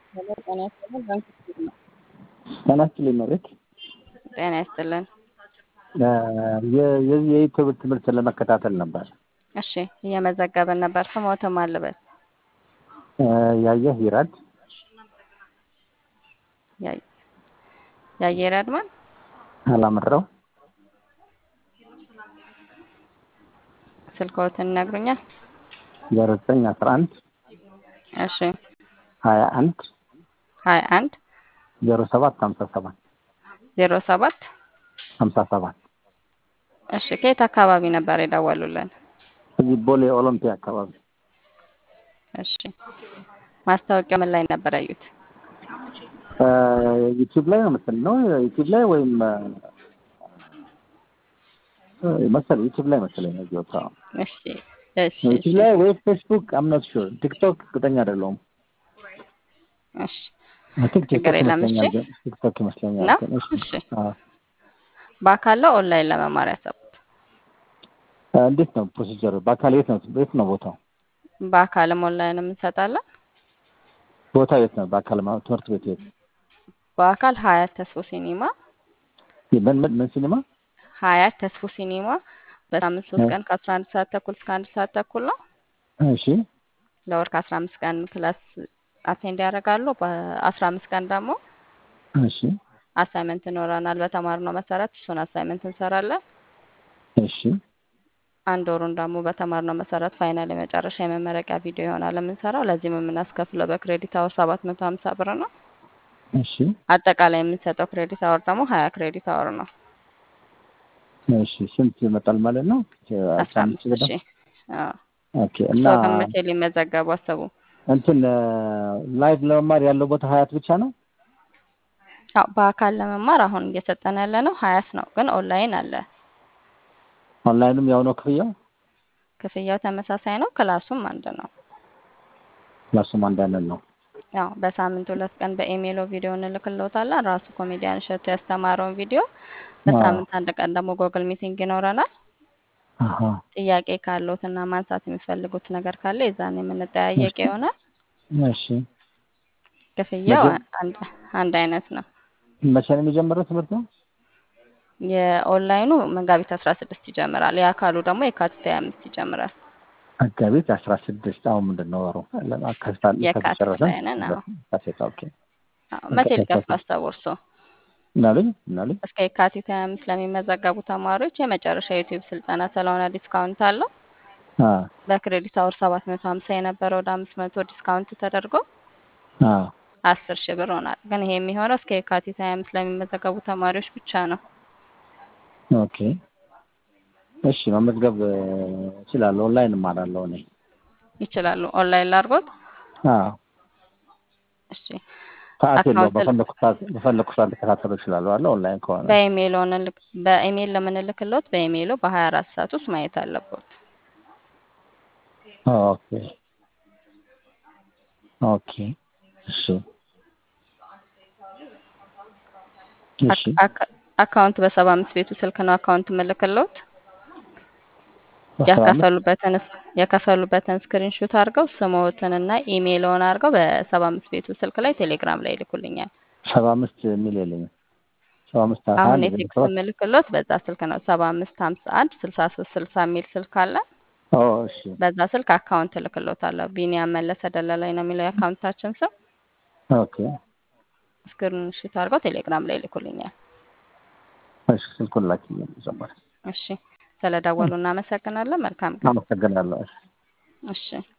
ሄሎ ጤና ይስጥልን። ባንክ ስቴት ነው። ጤና ይስጥልኝ መቤት። ጤና ይስጥልን። የዚህ የዩቲዩብ ትምህርት ለመከታተል ነበር። እሺ እየመዘገብን ነበር። ስሞትም አለበት ያየህ ይራድ ያየ ረድማን አላምረው ስልክዎትን ይነግሩኛል? 0911 እሺ 21 21 07 57 07 57 እሺ ከየት አካባቢ ነበር የደወሉልን? እዚህ ቦሌ ኦሎምፒያ አካባቢ። እሺ ማስታወቂያው ምን ላይ ነበር ያዩት? ዩቲዩብ ላይ ነው መሰለኝ ነው ዩቲዩብ ላይ ወይም መሰለኝ ዩቲዩብ ላይ መሰለኝ ነው ያየሁት። እሺ እሺ ዩቲዩብ ላይ ወይ ፌስቡክ I'm not sure ቲክቶክ እርግጠኛ አይደለሁም። እሺ ቲክቶክ ችግር የለም። እሺ ቲክቶክ ይመስለኛል። ነው። እሺ በአካል ነው ኦንላይን ለመማር ያሰቡት? እንዴት ነው ፕሮሲጀሩ? በአካል የት ነው ቦታው? በአካልም ኦንላይንም እንሰጣለን። ቦታው የት ነው? በአካል ትምህርት ቤት የት? በአካል ሀያት ተስፎ ሲኒማ። ምን ሲኒማ? ሀያት ተስፎ ሲኒማ በሳምንት 3 ቀን ከ11 ሰዓት ተኩል እስከ 1 ሰዓት ተኩል ነው። እሺ ለወር ከ15 ቀን ክላስ አቴንድ ያደርጋሉ። በ15 ቀን ደግሞ እሺ አሳይመንት ይኖረናል። በተማርነው መሰረት እሱን አሳይመንት እንሰራለን። እሺ አንድ ወሩን ደግሞ በተማርነው መሰረት ፋይናል የመጨረሻ የመመረቂያ ቪዲዮ ይሆናል የምንሰራው። ለዚህም የምናስከፍለው በክሬዲት አወር 750 ብር ነው። እሺ አጠቃላይ የምንሰጠው ክሬዲት አወር ደግሞ 20 ክሬዲት አወር ነው። እሺ ስንት ይመጣል ማለት ነው? 15,000። አዎ ኦኬ። እና መቼ ሊመዘገቡ አሰቡ? እንትን ላይቭ ለመማር ያለው ቦታ ሀያት ብቻ ነው? አዎ በአካል ለመማር አሁን እየሰጠን ያለ ነው ሀያት ነው፣ ግን ኦንላይን አለ። ኦንላይንም ያው ነው ክፍያው? ክፍያው ተመሳሳይ ነው። ክላሱም አንድ ነው። ክላሱም አንድ አይነት ነው። ያው በሳምንት 2 ቀን በኢሜይል ቪዲዮ እንልክልዎታለን። ራሱ ኮሜዲያን እሸቱ ያስተማረውን ቪዲዮ በሳምንት አንድ ቀን ደግሞ ጎግል ሚቲንግ ይኖረናል። አሃ ጥያቄ ካለዎትና ማንሳት የሚፈልጉት ነገር ካለ የዛን የምንጠያየቅ ይሆናል። እሺ ክፍያው አንድ አይነት ነው። መቼ ነው የሚጀምረው ትምህርቱ? የኦንላይኑ መጋቢት 16 ይጀምራል። የአካሉ ደግሞ የካቲት 25 ይጀምራል። መጋቢት 16 አሁን ምንድን ነው ወሩ? የካቲት ላይ ነን። አዎ ኦኬ። መቼ ሊከፍሉ አሰቡ እርስዎ? ምናልኝ እስከ የካቲት 25 ለሚመዘገቡ ተማሪዎች የመጨረሻ ዩቲዩብ ስልጠና ስለሆነ ዲስካውንት አለው። በክሬዲት አወር 750 የነበረው ወደ 500 ዲስካውንት ተደርጎ 10,000 ብር ሆናል። ግን ይሄ የሚሆነው እስከ የካቲት 25 ለሚመዘገቡ ተማሪዎች ብቻ ነው። ኦኬ እሺ መመዝገብ እችላለሁ። ኦንላይን እማራለሁ እኔ። ይችላሉ። ኦንላይን ላድርጎት? አዎ እሺ ሰዓት የለውም። በፈለኩ ሰዓት ልከታተል እችላለሁ አለ ኦንላይን ከሆነ። በኢሜይል ለምንልክልዎት በኢሜይሉ በ24 ሰዓት ውስጥ ማየት አለብዎት። ኦኬ ኦኬ እሺ እሺ አካውንት በ75 ቤቱ ስልክ ነው አካውንት ምልክልዎት። የከፈሉበትን ስክሪንሾት አድርገው ስሞትንና ኢሜይልዎን አድርገው በ75 ቤቱ ስልክ ላይ ቴሌግራም ላይ ይልኩልኛል። 75 የሚል የለኝም። 75 አሁን የቴክስት ምልክልዎት በዛ ስልክ ነው። 75516360 የሚል ስልክ አለ። እሺ በዛ ስልክ አካውንት እልክልዎታለሁ። ቢኒያም መለሰ ደለላይ ነው የሚለው የአካውንታችን ስም። ኦኬ ስክሪንሾት አድርገው ቴሌግራም ላይ ይልኩልኛል። እሺ ስልኩን ላኪልኝ ጀመረ። እሺ ስለደወሉ እናመሰግናለን። መልካም ቀን። አመሰግናለሁ። እሺ